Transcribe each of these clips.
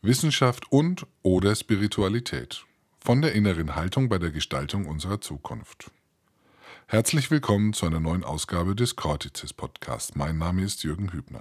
Wissenschaft und/oder Spiritualität. Von der inneren Haltung bei der Gestaltung unserer Zukunft. Herzlich willkommen zu einer neuen Ausgabe des Cortices Podcast. Mein Name ist Jürgen Hübner.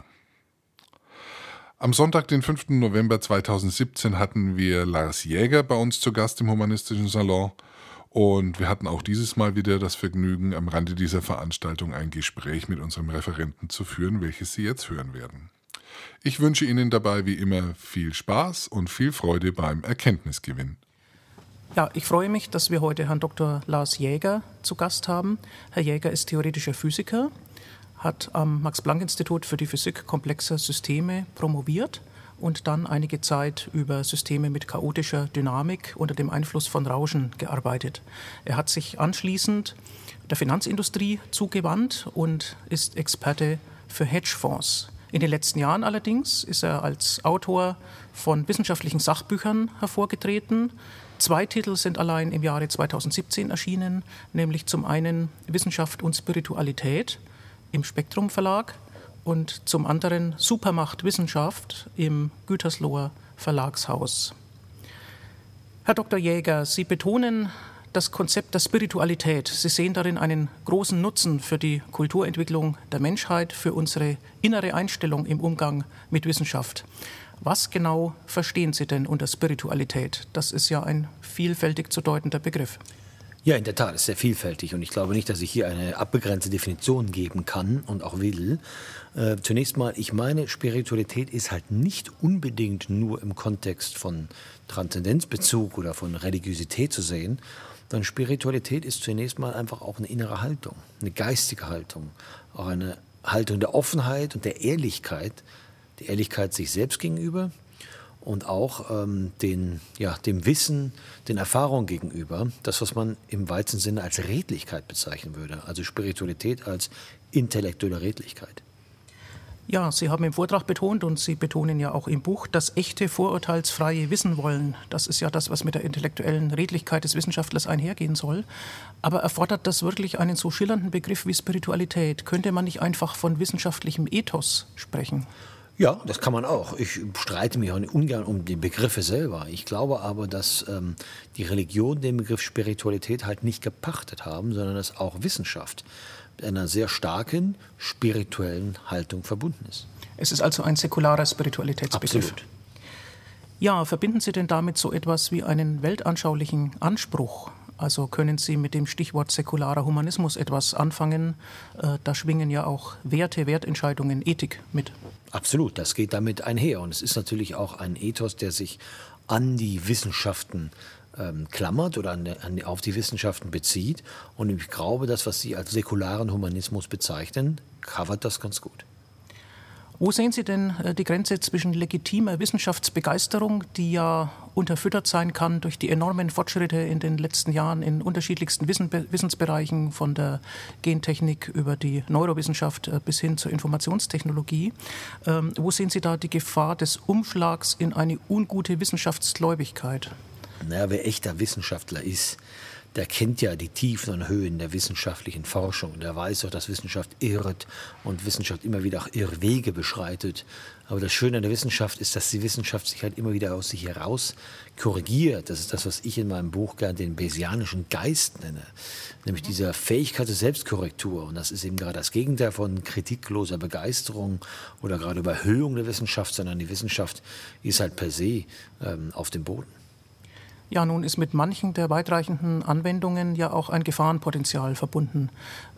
Am Sonntag, den 5. November 2017, hatten wir Lars Jäger bei uns zu Gast im Humanistischen Salon. Und wir hatten auch dieses Mal wieder das Vergnügen, am Rande dieser Veranstaltung ein Gespräch mit unserem Referenten zu führen, welches Sie jetzt hören werden. Ich wünsche Ihnen dabei wie immer viel Spaß und viel Freude beim Erkenntnisgewinn. Ja, ich freue mich, dass wir heute Herrn Dr. Lars Jäger zu Gast haben. Herr Jäger ist theoretischer Physiker, hat am Max-Planck-Institut für die Physik komplexer Systeme promoviert und dann einige Zeit über Systeme mit chaotischer Dynamik unter dem Einfluss von Rauschen gearbeitet. Er hat sich anschließend der Finanzindustrie zugewandt und ist Experte für Hedgefonds. In den letzten Jahren allerdings ist er als Autor von wissenschaftlichen Sachbüchern hervorgetreten. 2 Titel sind allein im Jahre 2017 erschienen, nämlich zum einen Wissenschaft und Spiritualität im Spektrum Verlag und zum anderen Supermacht Wissenschaft im Gütersloher Verlagshaus. Herr Dr. Jäger, Sie betonen das Konzept der Spiritualität. Sie sehen darin einen großen Nutzen für die Kulturentwicklung der Menschheit, für unsere innere Einstellung im Umgang mit Wissenschaft. Was genau verstehen Sie denn unter Spiritualität? Das ist ja ein vielfältig zu deutender Begriff. Ja, in der Tat, ist sehr vielfältig und ich glaube nicht, dass ich hier eine abbegrenzte Definition geben kann und auch will. Zunächst mal, ich meine, Spiritualität ist halt nicht unbedingt nur im Kontext von Transzendenzbezug oder von Religiosität zu sehen, sondern Spiritualität ist zunächst mal einfach auch eine innere Haltung, eine geistige Haltung, auch eine Haltung der Offenheit und der Ehrlichkeit sich selbst gegenüber und auch dem Wissen, den Erfahrungen gegenüber, das, was man im weitesten Sinne als Redlichkeit bezeichnen würde, also Spiritualität als intellektuelle Redlichkeit. Ja, Sie haben im Vortrag betont und Sie betonen ja auch im Buch, das echte, vorurteilsfreie Wissen wollen. Das ist ja das, was mit der intellektuellen Redlichkeit des Wissenschaftlers einhergehen soll. Aber erfordert das wirklich einen so schillernden Begriff wie Spiritualität? Könnte man nicht einfach von wissenschaftlichem Ethos sprechen? Ja, das kann man auch. Ich streite mich auch ungern um die Begriffe selber. Ich glaube aber, dass die Religionen den Begriff Spiritualität halt nicht gepachtet haben, sondern dass auch Wissenschaft mit einer sehr starken spirituellen Haltung verbunden ist. Es ist also ein säkularer Spiritualitätsbegriff. Absolut. Ja, verbinden Sie denn damit so etwas wie einen weltanschaulichen Anspruch? Also können Sie mit dem Stichwort säkularer Humanismus etwas anfangen? Da schwingen ja auch Werte, Wertentscheidungen, Ethik mit. Absolut, das geht damit einher. Und es ist natürlich auch ein Ethos, der sich an die Wissenschaften klammert oder auf die Wissenschaften bezieht. Und ich glaube, das, was Sie als säkularen Humanismus bezeichnen, covert das ganz gut. Wo sehen Sie denn die Grenze zwischen legitimer Wissenschaftsbegeisterung, die ja unterfüttert sein kann durch die enormen Fortschritte in den letzten Jahren in unterschiedlichsten Wissensbereichen, von der Gentechnik über die Neurowissenschaft bis hin zur Informationstechnologie? Wo sehen Sie da die Gefahr des Umschlags in eine ungute Wissenschaftsgläubigkeit? Naja, wer echter Wissenschaftler ist, der kennt ja die Tiefen und Höhen der wissenschaftlichen Forschung. Der weiß auch, dass Wissenschaft irrt und Wissenschaft immer wieder auch Irrwege beschreitet. Aber das Schöne an der Wissenschaft ist, dass die Wissenschaft sich halt immer wieder aus sich heraus korrigiert. Das ist das, was ich in meinem Buch gerne den Bayesianischen Geist nenne. Nämlich dieser Fähigkeit zur Selbstkorrektur. Und das ist eben gerade das Gegenteil von kritikloser Begeisterung oder gerade Überhöhung der Wissenschaft, sondern die Wissenschaft ist halt per se auf dem Boden. Ja, nun ist mit manchen der weitreichenden Anwendungen ja auch ein Gefahrenpotenzial verbunden.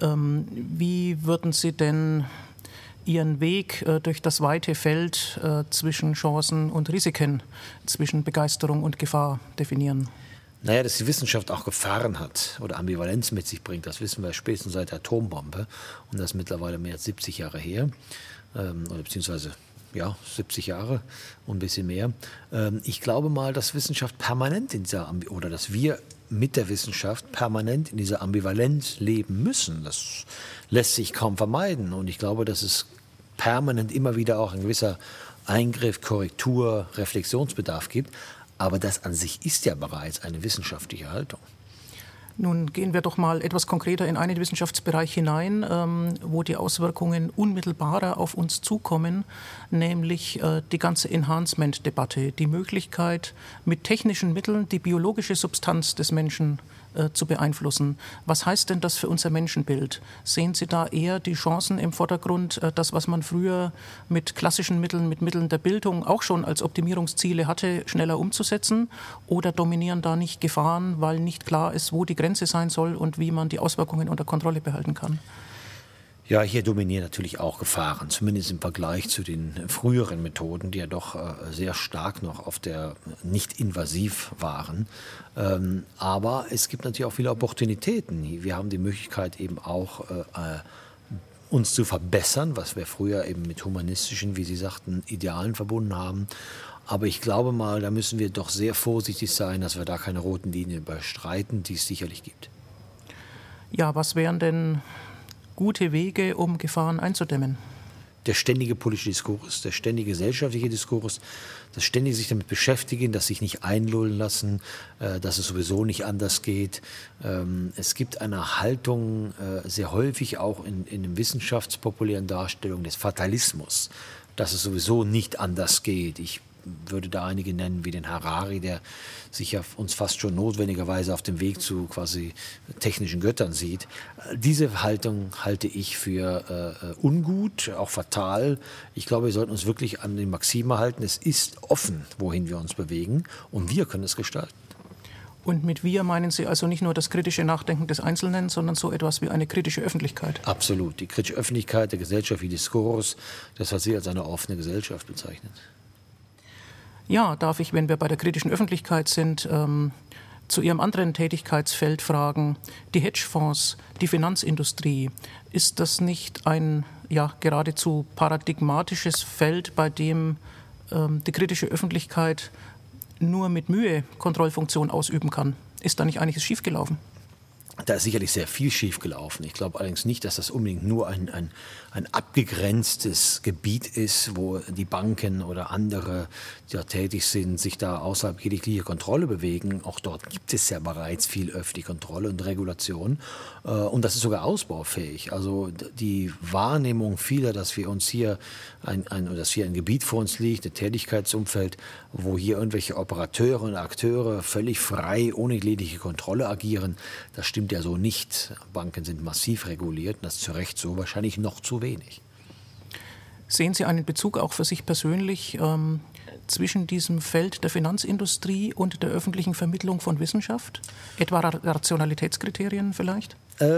Wie würden Sie denn Ihren Weg durch das weite Feld zwischen Chancen und Risiken, zwischen Begeisterung und Gefahr definieren? Naja, dass die Wissenschaft auch Gefahren hat oder Ambivalenz mit sich bringt, das wissen wir spätestens seit der Atombombe. Und das ist mittlerweile mehr als 70 Jahre her, oder beziehungsweise 70 Jahre und ein bisschen mehr. Ich glaube mal, dass Wissenschaft permanent oder dass wir mit der Wissenschaft permanent in dieser Ambivalenz leben müssen. Das lässt sich kaum vermeiden. Und ich glaube, dass es permanent immer wieder auch ein gewisser Eingriff, Korrektur, Reflexionsbedarf gibt. Aber das an sich ist ja bereits eine wissenschaftliche Haltung. Nun gehen wir doch mal etwas konkreter in einen Wissenschaftsbereich hinein, wo die Auswirkungen unmittelbarer auf uns zukommen, nämlich die ganze Enhancement-Debatte, die Möglichkeit, mit technischen Mitteln die biologische Substanz des Menschen zu beeinflussen. Was heißt denn das für unser Menschenbild? Sehen Sie da eher die Chancen im Vordergrund, das, was man früher mit klassischen Mitteln, mit Mitteln der Bildung auch schon als Optimierungsziele hatte, schneller umzusetzen? Oder dominieren da nicht Gefahren, weil nicht klar ist, wo die Grenze sein soll und wie man die Auswirkungen unter Kontrolle behalten kann? Ja, hier dominieren natürlich auch Gefahren, zumindest im Vergleich zu den früheren Methoden, die ja doch sehr stark noch auf der nicht invasiv waren. Aber es gibt natürlich auch viele Opportunitäten. Wir haben die Möglichkeit eben auch uns zu verbessern, was wir früher eben mit humanistischen, wie Sie sagten, Idealen verbunden haben. Aber ich glaube mal, da müssen wir doch sehr vorsichtig sein, dass wir da keine roten Linien überschreiten, die es sicherlich gibt. Ja, was wären denn gute Wege, um Gefahren einzudämmen? Der ständige politische Diskurs, der ständige gesellschaftliche Diskurs, das ständige sich damit beschäftigen, das sich nicht einlullen lassen, dass es sowieso nicht anders geht. Es gibt eine Haltung, sehr häufig auch in den wissenschaftspopulären Darstellungen des Fatalismus, dass es sowieso nicht anders geht. Ich würde da einige nennen wie den Harari, der sich ja uns fast schon notwendigerweise auf dem Weg zu quasi technischen Göttern sieht. Diese Haltung halte ich für ungut, auch fatal. Ich glaube, wir sollten uns wirklich an die Maxime halten. Es ist offen, wohin wir uns bewegen, und wir können es gestalten. Und mit wir meinen Sie also nicht nur das kritische Nachdenken des Einzelnen, sondern so etwas wie eine kritische Öffentlichkeit? Absolut. Die kritische Öffentlichkeit, der gesellschaftliche Diskurs, das, was Sie als eine offene Gesellschaft bezeichnen. Ja, darf ich, wenn wir bei der kritischen Öffentlichkeit sind, zu Ihrem anderen Tätigkeitsfeld fragen, die Hedgefonds, die Finanzindustrie, ist das nicht ein geradezu paradigmatisches Feld, bei dem die kritische Öffentlichkeit nur mit Mühe Kontrollfunktion ausüben kann? Ist da nicht einiges schiefgelaufen? Da ist sicherlich sehr viel schiefgelaufen. Ich glaube allerdings nicht, dass das unbedingt nur ein abgegrenztes Gebiet ist, wo die Banken oder andere, die da tätig sind, sich da außerhalb jeglicher Kontrolle bewegen. Auch dort gibt es ja bereits viel öffentliche Kontrolle und Regulation. Und das ist sogar ausbaufähig. Also die Wahrnehmung vieler, dass wir uns hier ein Gebiet vor uns liegt, ein Tätigkeitsumfeld, wo hier irgendwelche Operateure und Akteure völlig frei, ohne jegliche Kontrolle agieren, das stimmt ja so nicht. Banken sind massiv reguliert und das zu Recht so, wahrscheinlich noch zu wenig. Sehen Sie einen Bezug auch für sich persönlich zwischen diesem Feld der Finanzindustrie und der öffentlichen Vermittlung von Wissenschaft? Etwa Rationalitätskriterien vielleicht?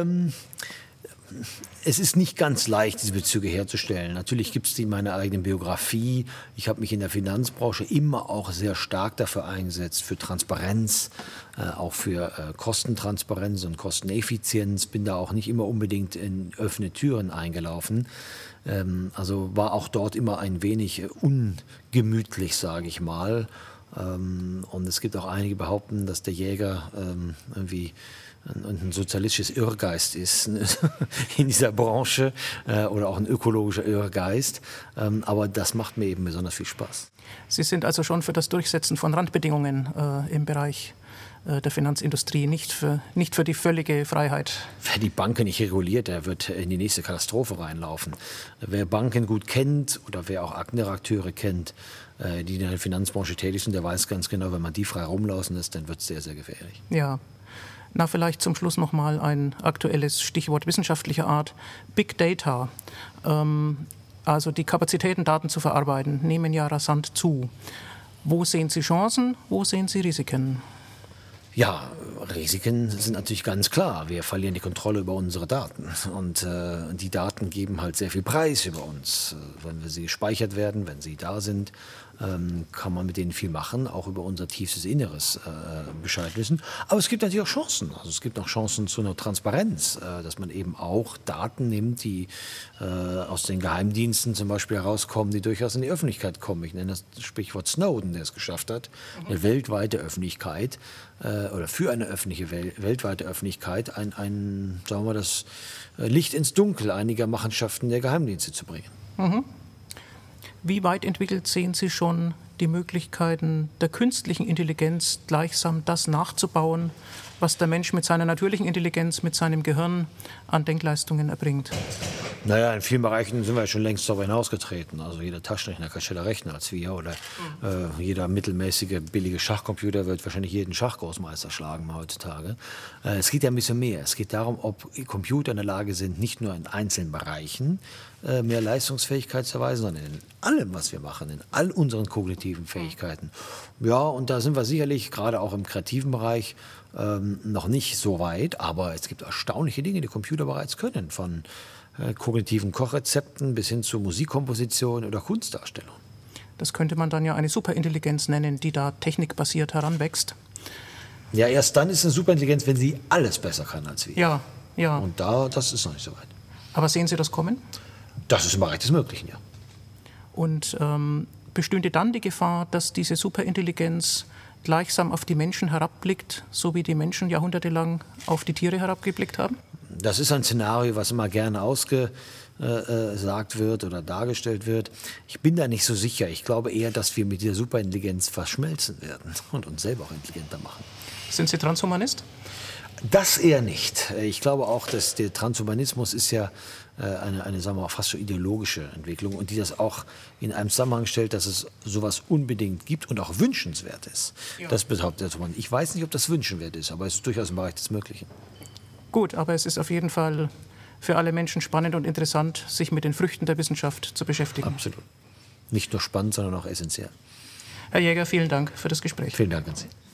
Es ist nicht ganz leicht, diese Bezüge herzustellen. Natürlich gibt es die in meiner eigenen Biografie. Ich habe mich in der Finanzbranche immer auch sehr stark dafür eingesetzt, für Transparenz, auch für Kostentransparenz und Kosteneffizienz. Bin da auch nicht immer unbedingt in offene Türen eingelaufen. Also war auch dort immer ein wenig ungemütlich, sage ich mal. Und es gibt auch einige, die behaupten, dass der Jäger irgendwie ein sozialistisches Irrgeist ist in dieser Branche oder auch ein ökologischer Irrgeist. Aber das macht mir eben besonders viel Spaß. Sie sind also schon für das Durchsetzen von Randbedingungen im Bereich der Finanzindustrie, nicht für die völlige Freiheit. Wer die Banken nicht reguliert, der wird in die nächste Katastrophe reinlaufen. Wer Banken gut kennt oder wer auch andere Akteure kennt, die in der Finanzbranche tätig sind, der weiß ganz genau, wenn man die frei rumlaufen lässt, dann wird es sehr, sehr gefährlich. Ja. Na, vielleicht zum Schluss noch mal ein aktuelles Stichwort wissenschaftlicher Art. Big Data, also die Kapazitäten, Daten zu verarbeiten, nehmen ja rasant zu. Wo sehen Sie Chancen, wo sehen Sie Risiken? Ja, Risiken sind natürlich ganz klar. Wir verlieren die Kontrolle über unsere Daten. Und die Daten geben halt sehr viel Preis über uns. Wenn sie gespeichert werden, wenn sie da sind, kann man mit denen viel machen, auch über unser tiefstes Inneres Bescheid wissen. Aber es gibt natürlich auch Chancen. Also es gibt auch Chancen zu einer Transparenz, dass man eben auch Daten nimmt, die aus den Geheimdiensten zum Beispiel herauskommen, die durchaus in die Öffentlichkeit kommen. Ich nenne das Sprichwort Snowden, der es geschafft hat, eine weltweite Öffentlichkeit oder für eine weltweite Öffentlichkeit sagen wir mal, das Licht ins Dunkel einiger Machenschaften der Geheimdienste zu bringen. Mhm. Wie weit entwickelt sehen Sie schon die Möglichkeiten der künstlichen Intelligenz, gleichsam das nachzubauen, was der Mensch mit seiner natürlichen Intelligenz, mit seinem Gehirn an Denkleistungen erbringt? Naja, in vielen Bereichen sind wir schon längst darüber hinausgetreten. Also jeder Taschenrechner kann schneller rechnen als wir. Oder jeder mittelmäßige, billige Schachcomputer wird wahrscheinlich jeden Schachgroßmeister schlagen heutzutage. Es geht ja ein bisschen mehr. Es geht darum, ob Computer in der Lage sind, nicht nur in einzelnen Bereichen mehr Leistungsfähigkeit zu erweisen, sondern in allem, was wir machen, in all unseren kognitiven Fähigkeiten. Ja, und da sind wir sicherlich gerade auch im kreativen Bereich noch nicht so weit. Aber es gibt erstaunliche Dinge, die Computer bereits können, von kognitiven Kochrezepten bis hin zu Musikkomposition oder Kunstdarstellung. Das könnte man dann ja eine Superintelligenz nennen, die da technikbasiert heranwächst. Ja, erst dann ist eine Superintelligenz, wenn sie alles besser kann als wir. Ja, ja. Und das ist noch nicht so weit. Aber sehen Sie das kommen? Das ist im Bereich des Möglichen, ja. Und bestünde dann die Gefahr, dass diese Superintelligenz gleichsam auf die Menschen herabblickt, so wie die Menschen jahrhundertelang auf die Tiere herabgeblickt haben? Das ist ein Szenario, was immer gerne ausgesagt wird oder dargestellt wird. Ich bin da nicht so sicher. Ich glaube eher, dass wir mit dieser Superintelligenz verschmelzen werden und uns selber auch intelligenter machen. Sind Sie Transhumanist? Das eher nicht. Ich glaube auch, dass der Transhumanismus ist ja eine sagen wir mal, fast schon ideologische Entwicklung und die das auch in einem Zusammenhang stellt, dass es sowas unbedingt gibt und auch wünschenswert ist. Ja. Das behauptet man. Ich weiß nicht, ob das wünschenswert ist, aber es ist durchaus im Bereich des Möglichen. Gut, aber es ist auf jeden Fall für alle Menschen spannend und interessant, sich mit den Früchten der Wissenschaft zu beschäftigen. Absolut. Nicht nur spannend, sondern auch essentiell. Herr Jäger, vielen Dank für das Gespräch. Vielen Dank an Sie.